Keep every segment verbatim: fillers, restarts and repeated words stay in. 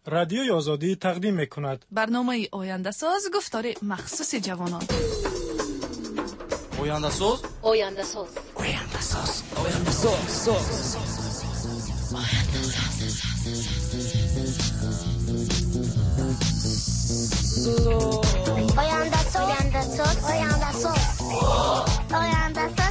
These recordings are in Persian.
رادیوی آزادی تقدیم میکند برنامه آینده ساز گفتار مخصوص جوانان. آینده ساز آینده ساز آینده ساز آینده ساز آینده ساز آینده ساز آینده ساز آینده ساز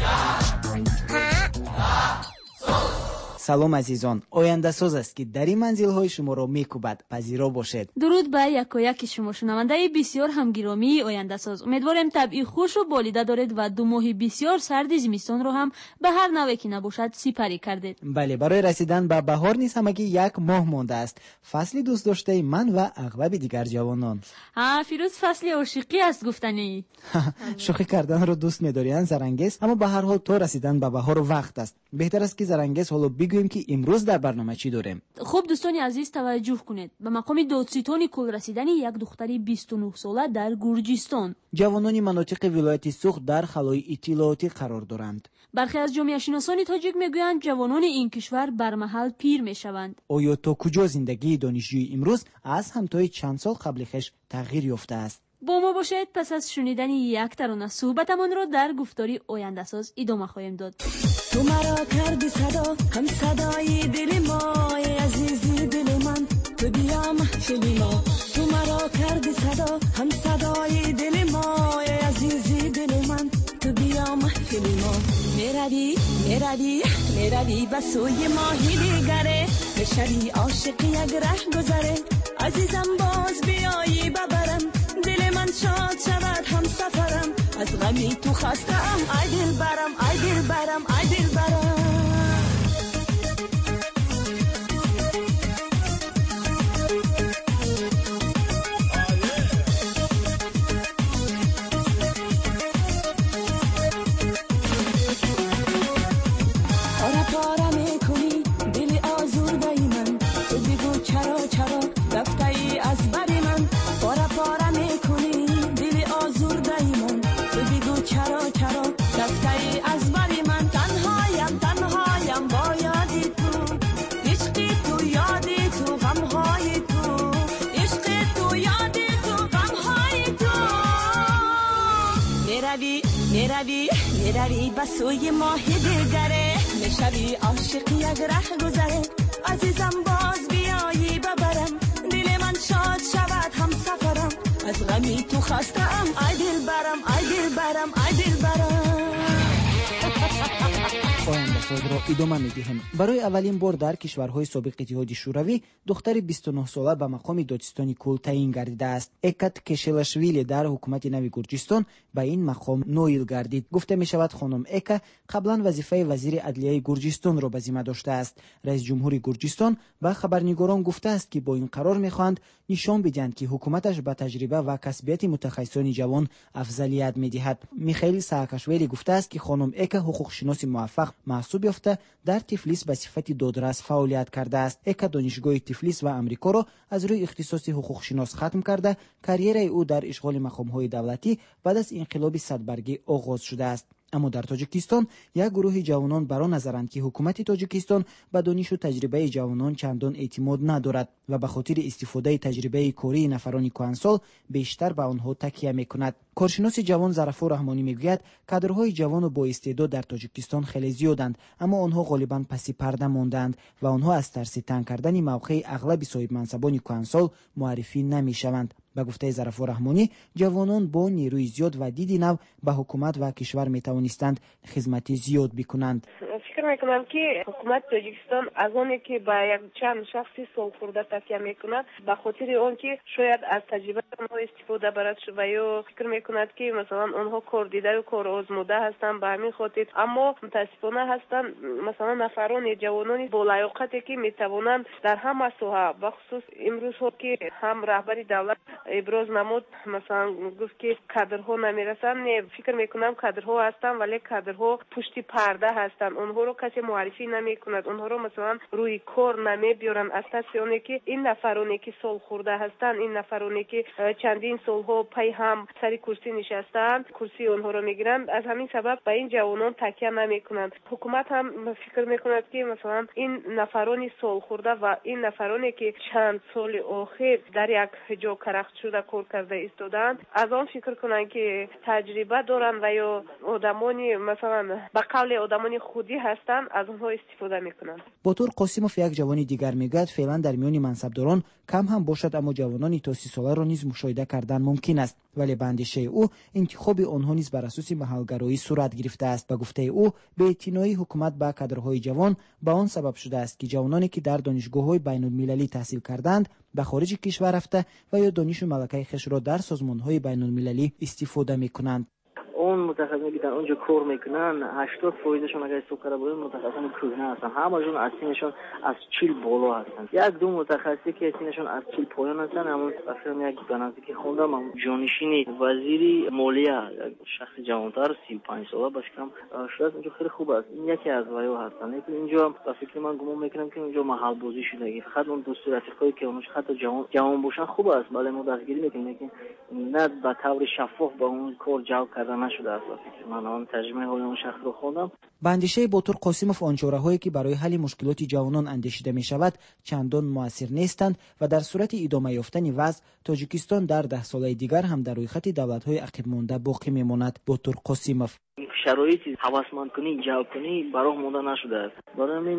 салом азизон, ояндасоз аст ки дар ин манзилҳои шуморо мекӯбад. пазиро бошед. дуруд ба якояки шумо шунавандаи бисёр ҳамгиромии ояндасоз. умедворем табъи хушу болида доред ва ду моҳи бисёр сарди зимистонро ҳам ба ҳар наве ки набошад сипарӣ кардед. бале, барои расидан ба баҳор низ ҳамагӣ як моҳ мондааст. фасли дӯстдоштаи ман ва ағлаби дигар ҷавонон. ҳа, фирӯз фасли ошиқӣ аст гуфтанӣ. шӯхӣ карданро дӯст медориянд зарангез, аммо ба ҳар ҳол то расидан ба баҳор вақт аст. беҳтар аст ки зарангез ҳоло бигӯем ки имрӯз дар барнома чӣ дорем. хуб дӯстони азиз, таваҷҷӯҳ кунед. ба мақоми додситони кӯлрасидани як духтари бисту нӯҳ сола дар Гурҷистон. ҷавонони манотиқи вилояти Суғд дар халои иттилоотӣ қарор доранд. бархе аз ҷомеашиносони тоҷик мегӯянд ҷавонони ин кишвар бармаҳал пир мешаванд. оё то куҷо зиндагии донишҷӯи имрӯз аз ҳамтои чанд сол қабли хеш тағйир ёфтааст? бо мо бошед. пас аз шунидани як тарона суҳбатамонро дар гуфтори ояндасоз идома хоҳем дод. تو مرا کردی صدا هم صدای دل ما عزیزی دل من تو بیا محفلی ما تو مرا کردی صدا هم صدای دل ما عزیزی دل من تو بیا محفلی ما میروی میروی میروی به سوی ماهی دیگره میشوی عاشق یک ره گذره عزیزم باز بیایی ببرم دل من شاد شود هم سفرم از غمی تو خستم ای دل برم ای دل برم ای دل برم پاره پاره میکنی دل آزرده من تو بگو چرا چرا رفته ای از بر من پاره پاره میکنی دل آزرده من تو بگو چرا چرا رفته ای از بر من تنهایم تنهایم با یادی تو عشقی تو یادی تو غمهای تو عشقی تو یادی تو غمهای تو میروی میروی میروی به سوی ماه دیگره میشوی عاشق یک ره گذره عزیزم باز بیایی ببرم دل من شاد شود هم سفرم از غمی تو خستم ای دل برم ای دل برم ای دل برم ояндасозро идома медиҳем. барои аввалин бор дар кишварҳои собиқ иттиҳоди шӯравӣ духтари бисту нӯҳ сола ба мақоми додистони кӯл таъин гардидааст. экат кешелашвили дар ҳукумати нави Гурҷистон ба ин мақом ноил гардид. гуфта мешавад хонум Эка қаблан вазифаи вазири адлияи Гурҷистонро ба зимма доштааст. раис ҷумҳури Гурҷистон ба хабарнигорон гуфтааст ки бо ин қарор мехоҳанд нишон бидиҳанд ки ҳукуматаш ба таҷриба ва касбияти мутахассисони ҷавон афзалият медиҳад. михаил Саакашвили гуфтааст ки хонум Эка ҳуқуқшиноси муваффақ маҳсуб ёфта дар Тифлис ба сифати додрас фаъолият кардааст. Эка донишгоҳи Тифлис ва Амрикоро аз рӯи ихтисоси ҳуқуқшинос хатм карда, карьераи ӯ дар ишғоли мақомҳои давлатӣ баъд аз инқилоби садбаргӣ оғоз шудааст. аммо дар Тоҷикистон як гурӯҳи ҷавонон баро назаранд ки ҳукумати Тоҷикистон ба донишу таҷрибаи ҷавонон чандон эътимод надорад ва ба хотири истифодаи таҷрибаи кории нафарони кӯҳансол бештар ба онҳо такя мекунад. коршиноси ҷавон Зарафо Раҳмонӣ мегӯяд, кадрҳои ҷавону боистеъдод дар Тоҷикистон хеле зиёданд, аммо онҳо ғолибан паси парда мондаанд ва онҳо аз тарси танг кардани мавқеи ағлаби соҳибмансабони кӯҳансол муаррифӣ намешаванд. ба гуфтаи Зарафо Раҳмонӣ, ҷавонон бо нерӯи зиёд ва диди нав ба ҳукумат ва кишвар метавонистанд хизмати зиёд бикунанд. фикр мекунам ки ҳукумати Тоҷикистон аз оне ки ба як чанд шахси солхӯрда такя мекунад, ба хотири он ки шояд аз таҷрибаи онҳо истифода барад ва ё фикр мекунад ки масалан онҳо кордидаю корозмуда ҳастанд, ба ҳамин хотир. аммо мутаассифона ҳастанд масалан нафарони ҷавонони болаёқате ки метавонанд дар ҳама соҳа ба хусус имрӯзҳо ки ҳам раҳбари давлат ابراز نمود. مثلا گفت که کادرها نمیرسن. نه، فکر میکنم کادرها هستن ولی کادرها پشت پرده هستن. اونها رو کسی معرفی نمیکند. اونها رو مثلا روی کار نمیبیارن. اساس اونه که این نفرانی که سال خورده هستن، این نفرانی که چندین سالها پای هم سر کرسی نشستن، کرسی اونها رو میگیرن. از همین سبب به این جوانان تکیه نمیکنند. حکومت هم فکر میکند که مثلا این نفرانی سال خورده و این نفرانی که چند سال اخیر در یک جا کرخت شده کار کرده ایستادند، از آن فکر کنند که تجربه دارن و یا آدمانی مثلا به قول آدمانی خودی هستن، از اونها استفاده میکنند. بطور قاسموف یک جوانی دیگر میگوید فعلا در میان منصبداران کم هم باشد اما جوانانی تا سی ساله را نیز مشاهده کردن ممکن است، ولی به اندیشه او انتخاب آنها نیز بر اساس محلگرایی صورت گرفته است. به گفته او بی‌اعتنایی حکومت به کادرهای جوان به آن سبب شده است که جوانانی که در دانشگاه‌های بین‌المللی تحصیل کردند به خارج کشور رفته و یا دانش و ملکه خویش را در سازمان‌های بین‌المللی استفاده می‌کنند. اون متخصصی که در اونجا کار میکنن هشتاد درصدشون اگر حساب کرده باشه متخصصان کهنه هستن. همشون از سنشون از چهل بالا هستن. یک دو متخصصی که سنشون از چهل پایان هستن. همون مثلا یک بنازی که خوندم جانشین وزیری مالیه شخص جوانتر سی و پنج ساله باشه کم شاید اونجا خیلی خوب است. این یکی از وایو هستن. لیکن اینجا با فکر من گمان میکنم که اونجا محل بازی شده. فقط اون دو صورتی‌هایی که اونش حتی جوان جوان باشن خوب است. ولی ما دستگیری میکنیم لیکن نه به طور شفاف با اون کار جواب کردن شده است. من آن ترجمه های اون شخص رو خوندم. به اندیشه بطور قاسموف آن چاره‌هایی که برای حل مشکلات جوانان اندیشیده می شود چندان مؤثر نیستند و در صورت ادامه یافتن وضع تاجیکستان در ده ساله دیگر هم در روی خط دولت‌های عقب مانده باقی میماند. بطور قاسموف شرایطی هوسمند کنی جلب کنی برای مونده نشده است. برای همین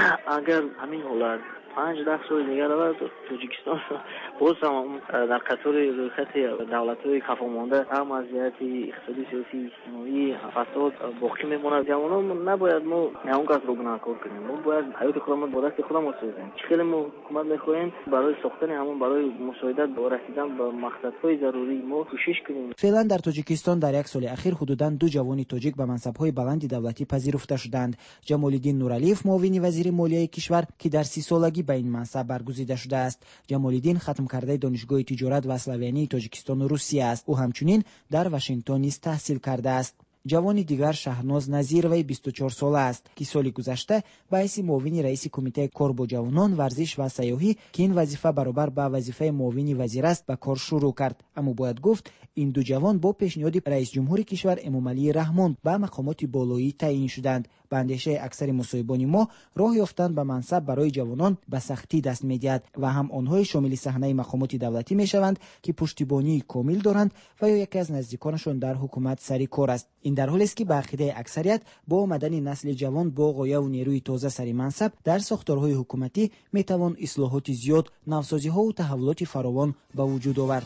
اگر همین حالت پنج ده سال دیگر رو تاجیکستان باز هم در قطار روی خط دولت‌های خفا مانده هم وضعیت اقتصادی سیاسی اجتماعی فساد باقی میماند. جوانان نباید ما اون قدر رو گناه کار کنیم. ما باید حیات خودمون با دست خودمون بسازیم. خیلی ما حکومت می‌خوایم برای ساختن همون برای مساعدت با رسیدن به مقصدهای ضروری ما کوشش کنیم. فعلا در تاجیکستان در یک سال اخیر حدوداً دو جوان تاجیک به منصب‌های بلند دولتی پذیرفته شدند. جمال‌الدین نورعلیف معاون وزیر مالیه کشور که در سی سالگی به این منصب برگزیده شده است. جمال‌الدین ختم کرده دانشگاه تجارت و اسلویانی تاجیکستان و روسیه است. او همچنین در واشنگتن نیز تحصیل کرده است. جوان دیگر شهناز نظیروی بیست و چهار ساله است که سال گذشته به حیث معاون رئیس کمیته کار با جوانان ورزش و سیاحی که این وظیفه برابر با وظیفه معاون وزیر است به کار شروع کرد. اما باید گفت این دو جوان با پیشنهاد رئیس جمهور کشور امامعلی رحمان به مقامات بالایی تعیین شدند. به اندیشه اکثر مصاحبان ما راه یافتن به منصب برای جوانان به سختی دست می‌دهد و هم آنها شامل صحنه مقامات دولتی میشوند که پشتیبانی کامل دارند و یا یکی از نزدیکانشان در حکومت سری کار است. این در حالی است که به عقیده اکثریت با آمدن نسل جوان با غایه و نیروی تازه سری منصب در ساختارهای حکومتی میتوان اصلاحات زیاد، نوسازی‌ها و تحولات فراوان به وجود آورد.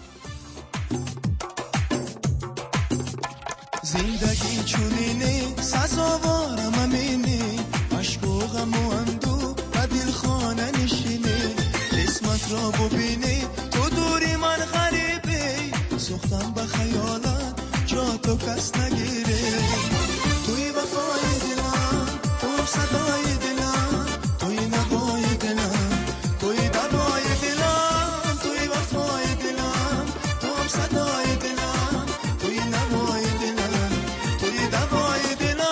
زندگی چونینه سزاوارم امینه عشق و غم و اندو و دل خانه نشینه قسمت را ببینه تو دوری من غریبه سختم به خیالت جا تو کس نگیره توی وفای دلم تو صدای دلم توی نوای دلم توی دوای دلم توی وفای دلم تو صدای دلم توی نوای دلم توی دوای دلم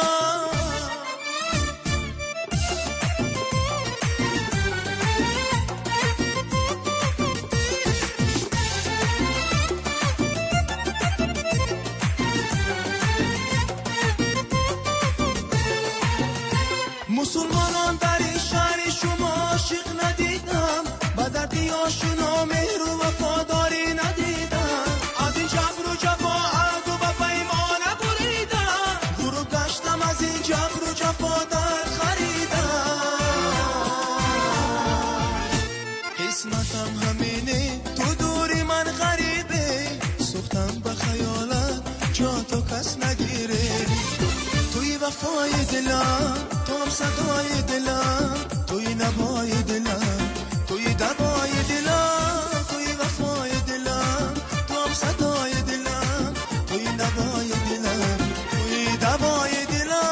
مسلمانان در این شهر شما عاشق ندیدم با دردی آشنا مهر و وفاداری ندیدم از این جبر و جفا عهد و پیمان بریدم غروب گشتم از این جبر و جفا در خریدم قسمتم همینه تو دوری من غریبه سختم به خیالت جا تو کس نگیره توی وفای دلم تو هم صدای دلم توی نوای دلم توی دوای دلم توی وفای دلم تو هم صدای دلم توی نوای دلم توی دوای دلم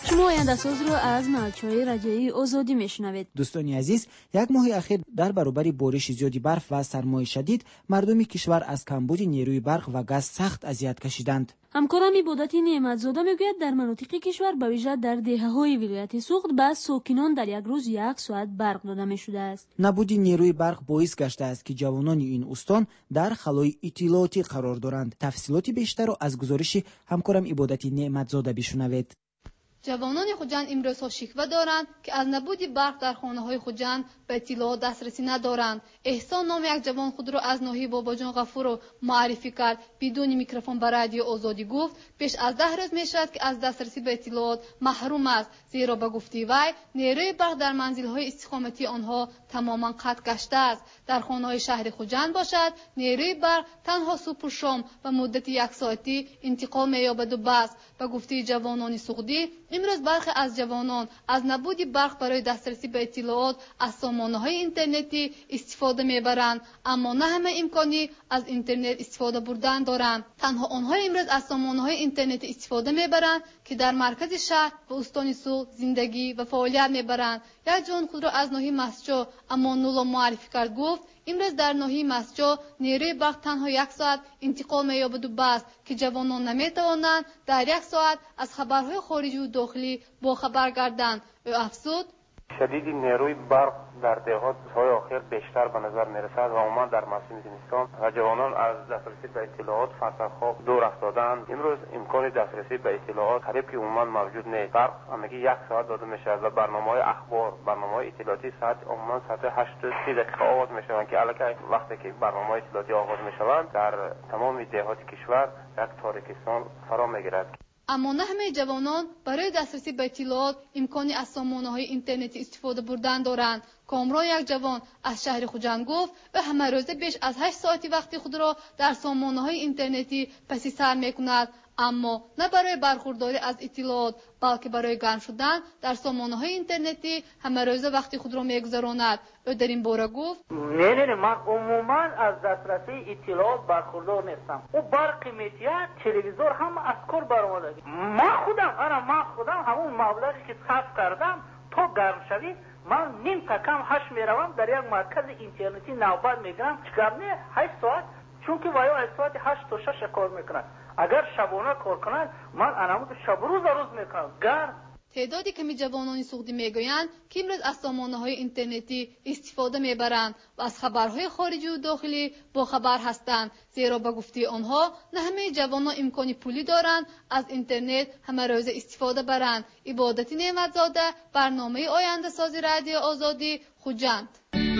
شما آینده‌ساز رو از موج‌های رادیویی آزادی میشنوید. دوستان عزیز، یک ماه اخیر در برابر بارش زیادی برف و سرمای شدید مردم کشور از کمبود نیروی برق و گاز سخت اذیت کشیدند. همکارم عبادتی نعمتزاده میگوید در مناطق کشور به ویژه در دهه‌های ولایت سوخت به ساکنان در یک روز یک ساعت برق داده می‌شده است. نبود نیروی برق باعث گشته است که جوانان این استان در خلای اطلاعاتی قرار دارند. تفصیلات بیشتر را از گزارش همکارم عبادتی نعمتزاده بشنوید. جوانان خوجند امروزها شکوه دارند که از نبود برق در خانه‌های خوجند به اطلاعات دسترسی ندارند. احسان نام یک جوان خود را از ناحیه باباجان غفور معرفی کرد. بدون میکروفون به رادیو آزادی گفت بیش از ده روز میشد که از دسترسی به اطلاعات محروم است، زیرا به گفته وی نیروی برق در منزل‌های استقامتی آنها تماما قطع گشته است. در خانه‌های شهر خوجند باشد نیروی برق تنها صبح و شام و مدت یک ساعتی انتقال می‌یابد و بس. به گفته جوانان سوختی امروز برخی از جوانان از نبود برق برای دسترسی به اطلاعات از سامانه‌های اینترنتی استفاده می‌برند، اما نه همه امکانی از اینترنت استفاده بردن دارند. تنها آنها امروز از سامانه‌های اینترنتی استفاده می‌برند که در مرکز شهر و استان سوخت زندگی و فعالیت می‌برند. یک جوان خود را از ناحیه مسجد امان‌الله معرفی کرد. گفت امروز در ناحیه مسجد نیروی برق تنها یک ساعت انتقال می‌یابد و بس که جوانان نمی‌توانند در یک ساعت از خبرهای خارجی و داخلی با خبر گردند. او افزود شدید نیروی برق در دهات های آخر بیشتر به نظر میرسد و عموما در موسم زمستان و جوانان از دسترسی به اطلاعات فترخواب دور افتادند. امروز امکان دسترسی به اطلاعات قریب که عموما موجود نیست. برق همگی یک ساعت داده میشود و برنامه‌های اخبار، برنامه‌های اطلاعاتی ساعت عموما ساعت هشت و سی دقیقه آغاز میشوند که البته وقتی که برنامه‌های اطلاعاتی آغاز میشوند در تمام دهات کشور یک تاریکستان فرا میگیرد. اما نه همه جوانان برای دسترسی به اطلاعات امکانی از سامانه‌های اینترنتی استفاده بردن دارند. کامران یک جوان از شهر خوجند گفت او همه روزه بیش از هشت ساعتی وقتی خود را در سامانه‌های اینترنتی پسی سر می‌کند، اما نه برای برخورداری از اطلاعات بلکه برای گرم شدن در سامانه‌های اینترنتی همه روزه وقتی خود را می‌گذراند. او در این باره گفت نه نه نه من عموما از دسترسی اطلاعات برخوردار نیستم. او برق میتیاد تلویزیون هم از کار برآمده. من خودم انا من خودم همون مبلغی که صرف کردم تا گرم شوی من نیم تا کم هشت میروم در یک مرکز اینترنتی نوبت میگیرم. چیکار نه هشت ساعت چون که وایو از ساعت هشت تا شش کار میکنن. اگر شبانه کار کنند من انامو شب روز روز میکنم گرم. تعدادی کمی جوانان سوختی میگویند که امروز از سامانه‌های اینترنتی استفاده میبرند و از خبرهای خارجی و داخلی با خبر هستند، زیرا به گفته آنها نه همه جوانان امکانی پولی دارند از اینترنت همه روزه استفاده برند. عبادتی نعمتزاده، برنامه آینده سازی رادیو آزادی، خوجند.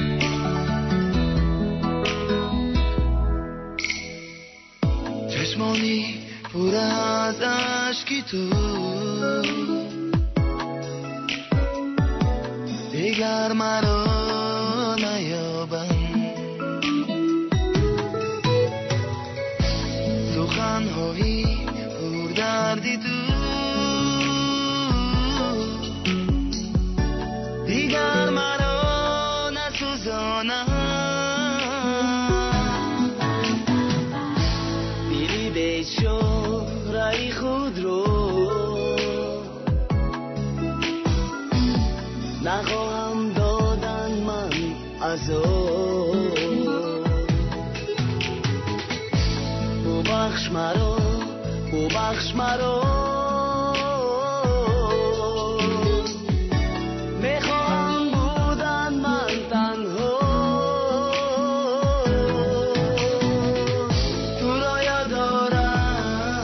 چشمانی پر از اشکی تو دیگر مرا نیابند، سخنهایی پر دردی تو دیگر مرا نسوزانند، دیری به شهره‌ای خود رو نخواهم دادن من از او. ببخش مرا ببخش مرا میخواهم بودن من تنها. تو را یاد دارم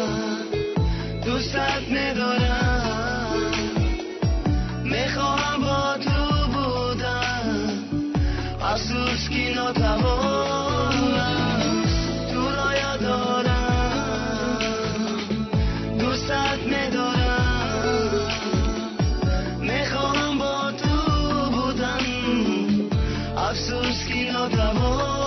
دوستت ندارم میخواهم با تو بودن افسوس که ناتوانم. تو را یاد دارم دوستت ندارم میخواهم با تو بودن افسوس که ناتوانم.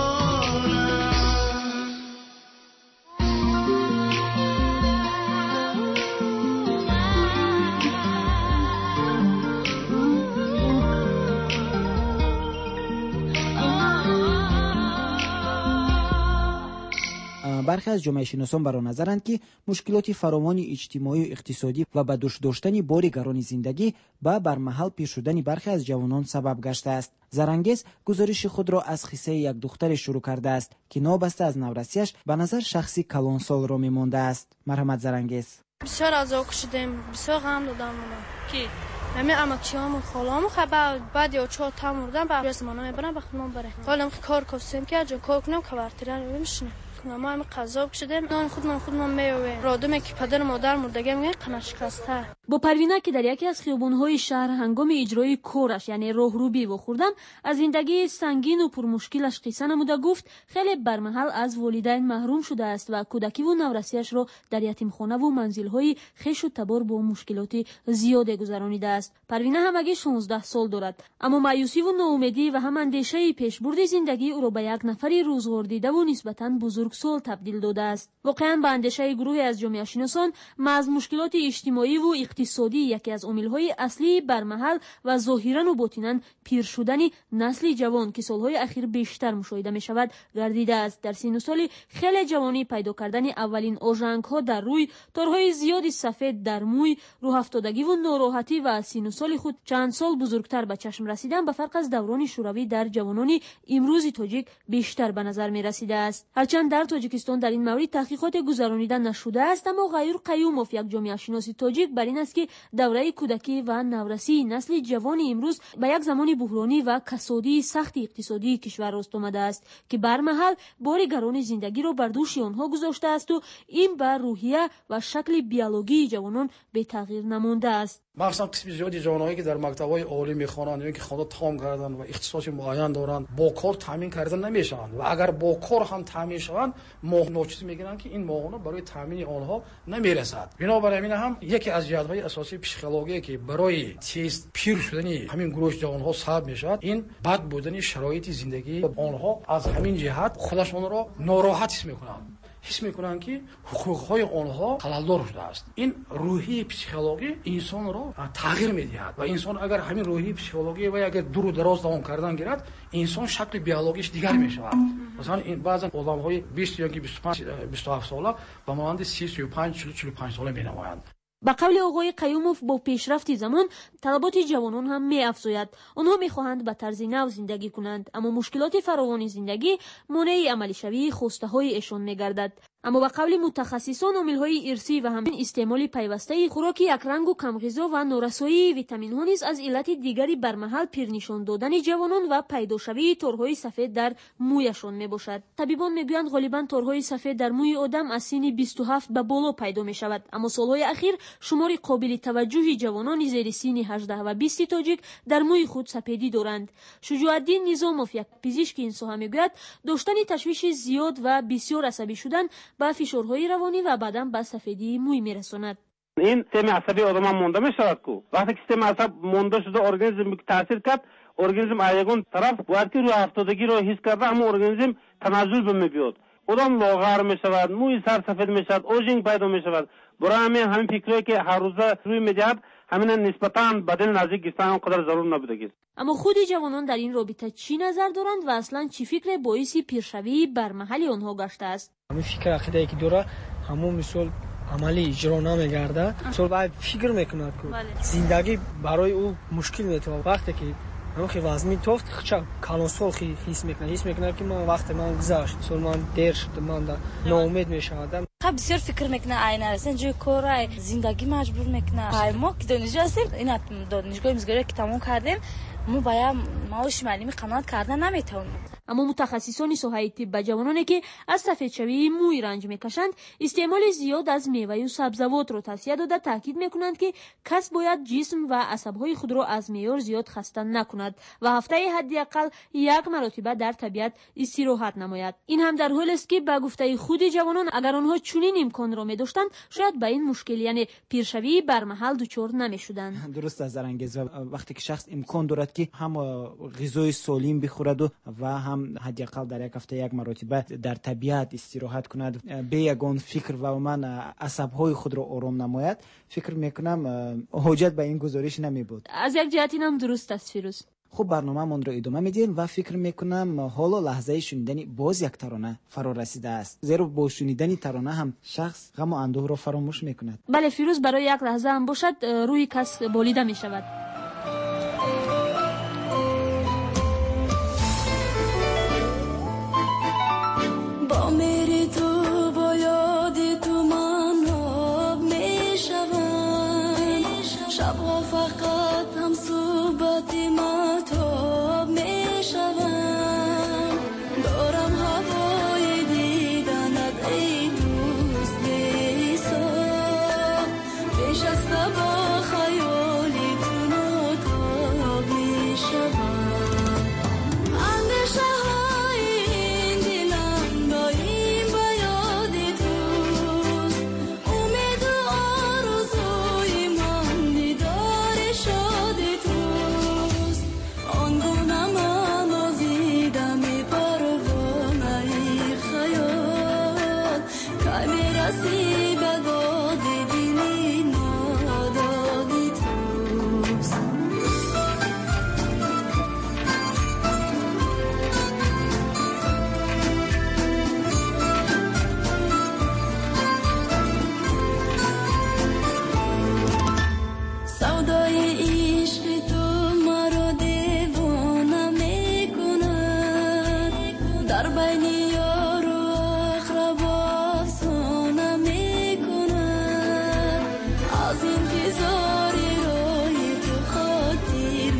برخی از جامعه شناسان بر آن نظرند که مشکلات فراوان اجتماعی و اقتصادی و به دوش داشتن بار گران زندگی به برمحل پیر شدن برخی از جوانان سبب گشته است. زرانگیز گزارش خود را از قصه یک دختر شروع کرده است که نابسته از نورسیش به نظر شخصی کلانسال را میمانده است. مرحمت زرانگیز. بسیار عذاب کشیدیم، بسیار غم دادم کی همه اماکیام و خالام خبر بعد یا چهار تا مردن بعد از منو میبرن به خونم بره حالا کار کوسیم که جو کار کنم کوارتیر رو میشنه ما هم قضا کشیدیم نان خودمون خودمون میوه رادومی که پدر مادر مردگی میگه قنا شکسته. با پروینه که در یکی از خیابان‌های شهر هنگام اجرای کورش یعنی راهروبی و خوردن از زندگی سنگین و پرمشکلش قصه نموده گفت خیلی برمحل از والدین محروم شده است و کودکی و نورسیش را در یتیمخانه و منزل‌های خیش و تبار با مشکلات زیاد گذرانیده است. پروینه همگی شانزده سال دارد اما مایوسی و ناامیدی و هم اندیشه پیشبرد زندگی او را به یک نفری روزگار دیده و نسبتاً بزرگسال تبدیل داده است. واقعاً به اندیشه گروهی از جامعه شناسان از مشکلات اجتماعی و اقتصادی یکی از عامل‌های اصلی برمحل و ظاهراً و باطناً پیر شدن نسل جوان که سالهای اخیر بیشتر مشاهده می‌شود گردیده است. در سن و سال خیلی جوانی پیدا کردن اولین آژانک‌ها در روی، تارهای زیادی سفید در موی، روح افتادگی و ناراحتی و از سن و سال خود چند سال بزرگتر به چشم رسیدن به فرق از دوران شوروی در جوانان امروزی تاجیک بیشتر به نظر می‌رسیده است. هرچند در تاجیکستان در این مورد تحقیقات گذرانیده نشده است اما غیر قیوموف یک جامعه شناسی تاجیک بر این است که دوره کودکی و نورسی نسل جوان امروز به یک زمان بحرانی و کسادی سخت اقتصادی کشور راست آمده است که برمحل بار گران زندگی را بر دوش آنها گذاشته است و این بر روحیه و شکل بیولوژی جوانان به تغییر نمانده است. مخصوصا قسم زیادی جوانایی که در مکتب‌های عالی می‌خوانند یا که خانه تام کردن و اختصاص معین دارند با کار تامین کردن نمی‌شوند و اگر با کار هم تامین شوند ماه ناچیز می‌گیرند که این ماهانه برای تامین آنها نمی‌رسد. بنابراین همین هم یکی از جهت‌های اساسی پسیکولوژی که برای تیز پیر شدن همین گروه جوان‌ها سبب می‌شود این بد بودن شرایط زندگی آنها از همین جهت خودشون را ناراحت حس می‌کنند. حس میکنن که حقوقهای آنها خللدار شده است. این روحی پسیکولوژی انسان را تغییر میدهد و انسان اگر همین روحی پسیکولوژی و اگر دور و دراز دوام کردن گیرد انسان شکل بیولوژیش دیگر میشود. مثلا این بعضا آدم‌های بیست یا بیست و پنج بیست و هفت ساله با مانند سی سی و پنج چهل چهل و پنج ساله مینمایند. با قول آقای قیوموف با پیشرفت زمان طلبات جوانان هم می افزاید. آنها می خواهند به طرز نو زندگی کنند اما مشکلات فراوان زندگی مانع عملی شوی خواسته های ایشان می گردد. اما با قول متخصصان عامل‌های ارثی و همین استعمال پیوسته خوراک یکرنگ و کمغذا و نارسایی ویتامین ها نیز از علت دیگری برمحل پیرنشان دادن جوانان و پیدا شوی تارهای سفید در مویشان میباشد. طبیبان میگویند غالبا تارهای سفید در موی آدم از سن بیست و هفت به بالا پیدا میشود اما سالهای اخیر شمار قابل توجهی جوانان زیر سن هجده و بیست تاجیک در موی خود سپیدی دارند. شجاع الدین نظاموف یک پزشک این ساحه میگوید داشتن تشویش زیاد و بسیار عصبی شدن با فشارهای روانی و بعداً به سفیدی موی میرساند. این سیستم عصبی آدم هم مونده میشود کو وقتی که سیستم عصب مونده شده ارگانیسم تاثیر کرد ارگانیسم ایگون طرف وقتی روی افتادگی رو حس کرده اما ارگانیسم تنزل به میبیاد آدم لاغر میشود موی سر سفید میشود اوژینگ پیدا میشود برای همین همین فکری که هر روزه روی میدهد همین نسبتاً بدن نزدیک گرفتن اونقدر ضرور نبوده. اما خود جوانان در این رابطه چی نظر دارند و اصلا چی فکر باعث پیرشوی برمحل آنها گشته است؟ همین فکر عقیده که داره همون مثال عملی اجرا نمیگرده مثال باید فکر میکند که زندگی برای او مشکل میتونه وقتی که همون که وزن میتوفت خچا کلانسال خی حس میکنه حس میکنه که من وقت من گذشت مثال من دیر شد من ناامید میشدم خب بسیار فکر میکنه آینه رسن جو کار زندگی مجبور میکنه ما که دانشجو هستیم این دانشگاه امزگاری که تموم کردیم ما باید معاش معلمی قناعت کردن نمیتونیم. اما متخصصان ساحه طب به جوانانی که از سفیدشوی موی رنج میکشند استعمال زیاد از میوه و سبزیجات را توصیه داده تاکید میکنند که کس باید جسم و عصبهای خود را از معیار زیاد خسته نکند و هفته حداقل یک مرتبه در طبیعت استراحت نماید. این هم در حالی است که به گفته خود جوانان اگر آنها چنین امکان را می‌داشتند شاید به این مشکل یعنی پیرشوی برمحل دچار نمی‌شدند. درست از زرنگیز وقتی که شخص امکان دارد که هم غذای سالم بخورد و هم حداقل در یک هفته یک مرتبه در طبیعت استراحت کند به یگان فکر و من عصب‌های خود را آرام نماید فکر میکنم حاجت به این گزارش نمی بود. از یک جهت هم درست است فیروز. خب برنامه‌مون رو ادامه میدیم و فکر میکنم حالا لحظه شنیدن باز یک ترانه فرا رسیده است، زیرا با شنیدن ترانه هم شخص غم و اندوه را فراموش میکند. بله فیروز، برای یک لحظه هم باشد روی کس بالیده میشود. با میری تو با یادی تو من آب میشوم، شبها فقط هم صحبتی مهتاب میشوم، دارم هوای دیدنت ای دوست بی‌حساب، پیش از با خیالی تو ناتاب میشوم، اندیشه های این دلم دایم با یادی توست، امید و آرزوی من دیدار شادی توست، آنگونه من آزیدم ای پروانه ای خیال، که میرسی به داد دلی نادادی توست. سودای عشق تو مرا دیوانه میکند، در بین یار و اقرب افسانه میکند، از انتظاری روی تو خاطر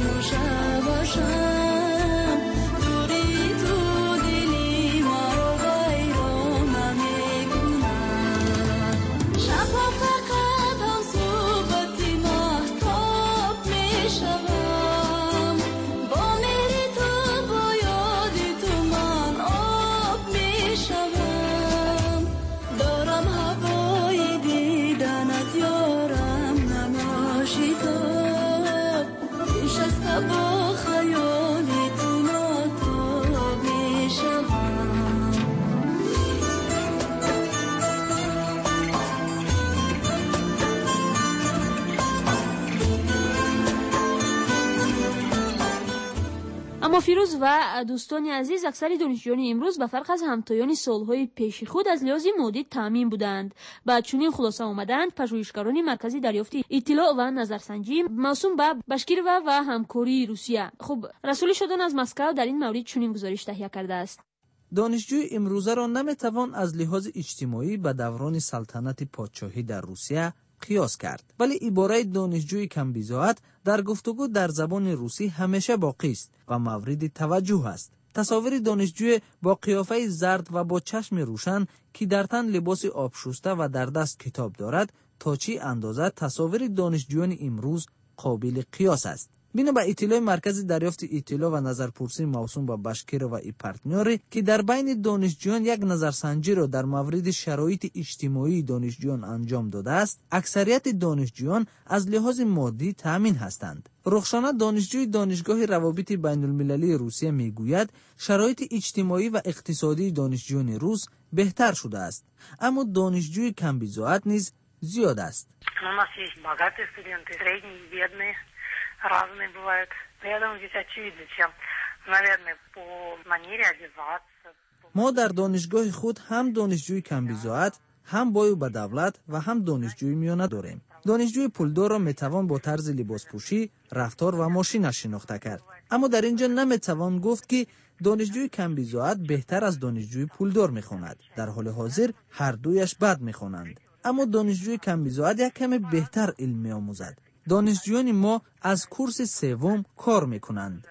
نشوشم، دوری تو دلی مرا ویرانه میکند، شبها فقط هم صحبتی مهتاب میشوم، با میری تو با یادی تو من آب میشوم، دارم هوای دیدنت یارم نماشیداب، پیش از با خیالی تو ناتاب میشوم. اما فیروز و دوستان عزیز، اکثر دانشجویان امروز به فرق از همتایان سالهای پیش خود از لحاظ مادی تامین بودند. با چنین خلاصه آمدند پژوهشگران مرکزی دریافت اطلاع و نظرسنجی موسوم به بشکیر و و همکاری روسیه. خب رسول شدن از مسکو در این مورد چنین گزارش تهیه کرده است. دانشجوی امروزه را نمیتوان از لحاظ اجتماعی به دوران سلطنت پادشاهی در روسیه قیاس کرد، ولی عباره دانشجوی کم بی‌ضاعت در گفتگو در زبان روسی همیشه باقی است و مورد توجه است. تصاویر دانشجوی با قیافه زرد و با چشم روشن که در تن لباس آب شسته و در دست کتاب دارد تا چی اندازه تصاویر دانشجویان امروز قابل قیاس است. بنا به اطلاع مرکز دریافت اطلاع و نظرپرسی موسوم به بشکیر و ای پارتنری که در بین دانشجویان یک نظرسنجی را در مورد شرایط اجتماعی دانشجویان انجام داده است، اکثریت دانشجویان از لحاظ مادی تامین هستند. رخشانه دانشجوی دانشگاه روابط بین المللی روسیه میگوید شرایط اجتماعی و اقتصادی دانشجویان روس بهتر شده است، اما دانشجوی کم بی‌ضاعت نیز زیاد است. Разные бывают. Я думаю, здесь очевидно, чем, наверное, по манере одеваться. ما در دانشگاه خود هم دانشجوی کم بی‌ضاعت، هم بای به دولت و هم دانشجوی میانه داریم. دانشجوی پولدار را میتوان با طرز لباس پوشی، رفتار و ماشین شناخته کرد. اما در اینجا نمیتوان گفت که دانشجوی کم بی‌ضاعت بهتر از دانشجوی پولدار میخواند. در حال حاضر هر دویش بد میخوانند. اما دانشجوی کم بی‌ضاعت یک کمی بهتر علم میآموزد. دانشجویان ما از کورس سوم کار میکنند.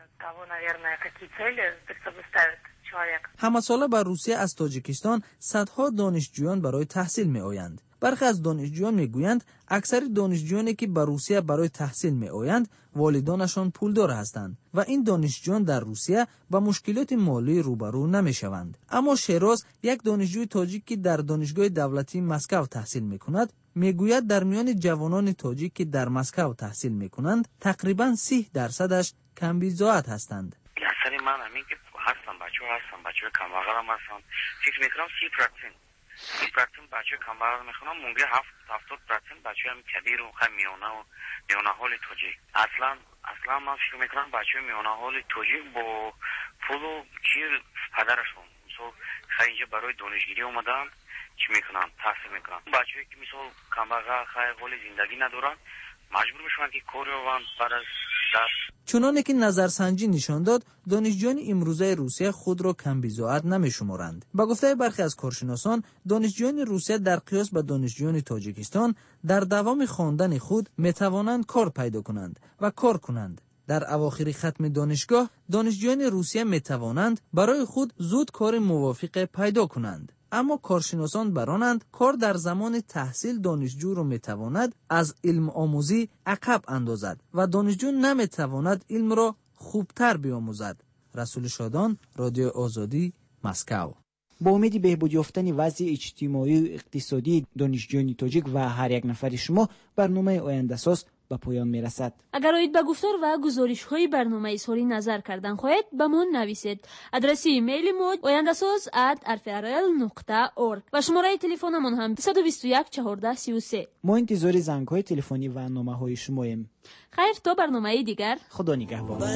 همه ساله بر روسیه از تاجیکستان صدها دانشجویان برای تحصیل می آیند. برخی از دانشجویان می گویند اکثر دانشجویانی که بر روسیه برای تحصیل می آیند والدانشان پولدار هستند و این دانشجویان در روسیه با مشکلات مالی روبرو نمی شوند. اما شیراز، یک دانشجوی تاجیک که در دانشگاه دولتی مسکو تحصیل می کند، میگوید در میان جوانان تاجیک که در مسکو تحصیل میکنند تقریبا سی درصدش کم بی‌ضاعت هستند. اکثر من همین که هستم بچه‌ها هستم بچه‌ها کم عقلم هستم فکر میکنم سی درصد بیست درصد بچه کمبر میخونن مونگه هفت هفتاد درصد بچه هم کبیر و خیلی میانه و میانه حال توجیک. اصلا اصلا من فکر میکنم بچه میانه حال توجیک با پول و چیر پدرشون مثلا خیلی اینجا برای دانشگیری اومدن چی میکنن تحصیل میکنن. بچه‌ای که مثلا کمبر خیلی حال زندگی ندارن مجبور میشن که کاری رو بعد از درس. چنانه که نظرسنجی نشان داد دانشجویان امروزه روسیه خود را کم بی‌ضاعت نمی‌شمارند. با گفته برخی از کارشناسان دانشجویان روسیه در قیاس با دانشجویان تاجیکستان در دوام خواندن خود می‌توانند کار پیدا کنند و کار کنند. در اواخر ختم دانشگاه دانشجویان روسیه می‌توانند برای خود زود کار موافق پیدا کنند. اما کارشناسان برانند کار در زمان تحصیل دانشجو را میتواند از علم آموزی عقب اندازد و دانشجو نمیتواند علم را خوبتر بیاموزد. رسول شادان، رادیو آزادی، مسکو. با امید بهبود یافتن وضع اجتماعی و اقتصادی دانشجویان تاجیک و هر یک نفر شما برنامه آینده ساز به پایان میرسد. اگر اوید به گفتار و گزارش های برنامه اظهاری نظر کردن خواهید به ما نویسید. آدرس ایمیل ما oyandasaz at r f r l dot org و شماره تلفن من هم دو دو یک چهارده سی و سه. ما انتظار زنگ های تلفنی و نامه های شماییم. خیر تا برنامه دیگر. خدا نگهبان.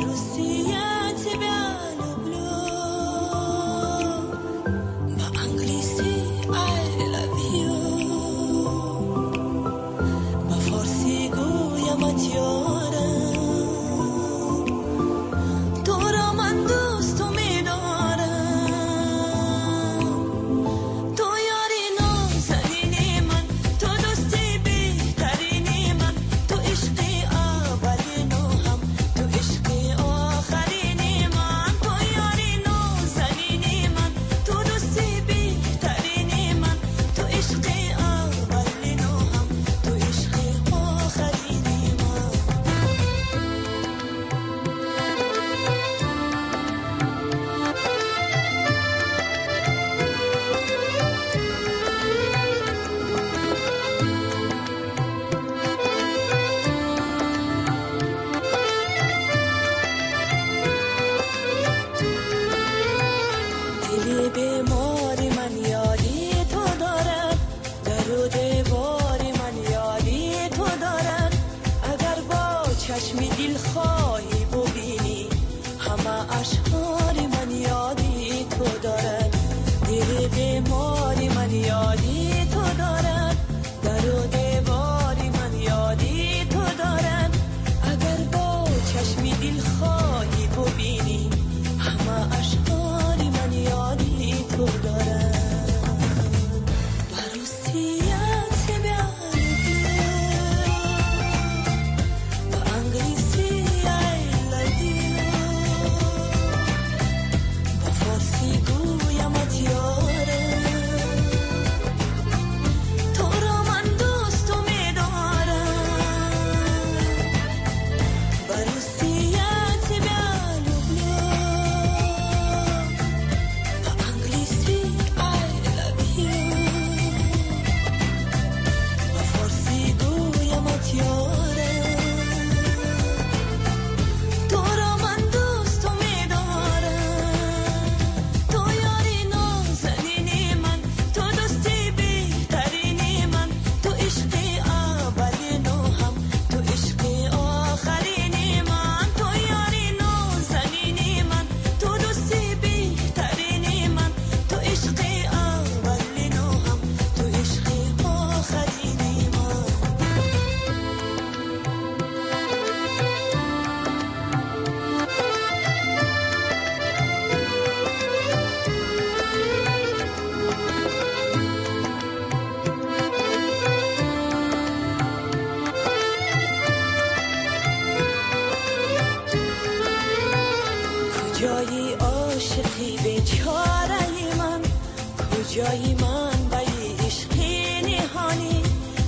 کجایی من بی عشقی نهانی،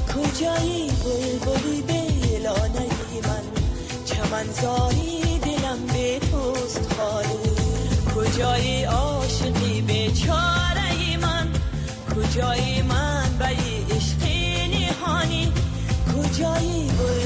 کجایی بلبلی بیلانه من، چمنزاری دلم به توست خالی، کجایی عاشقی بیچاره من، کجایی من بی عشقی نهانی، کجایی بلبلی